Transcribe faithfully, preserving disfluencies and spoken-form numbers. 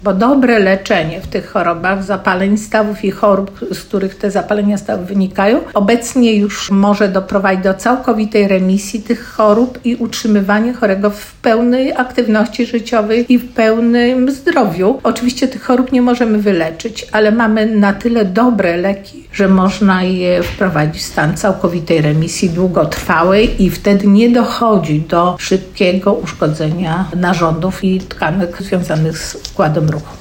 Bo dobre leczenie w tych chorobach, zapaleń stawów i chorób, z których te zapalenia stawów wynikają, obecnie już może doprowadzić do całkowitej remisji tych chorób i utrzymywania chorego w pełnej aktywności życiowej i w pełnym zdrowiu. Oczywiście tych chorób nie możemy wyleczyć, ale mamy na tyle dobre leki, że można je wprowadzić w stan całkowitej remisji długotrwałej i wtedy nie dochodzi do szybkiego uszkodzenia narządów i tkanek związanych z układem ruchu.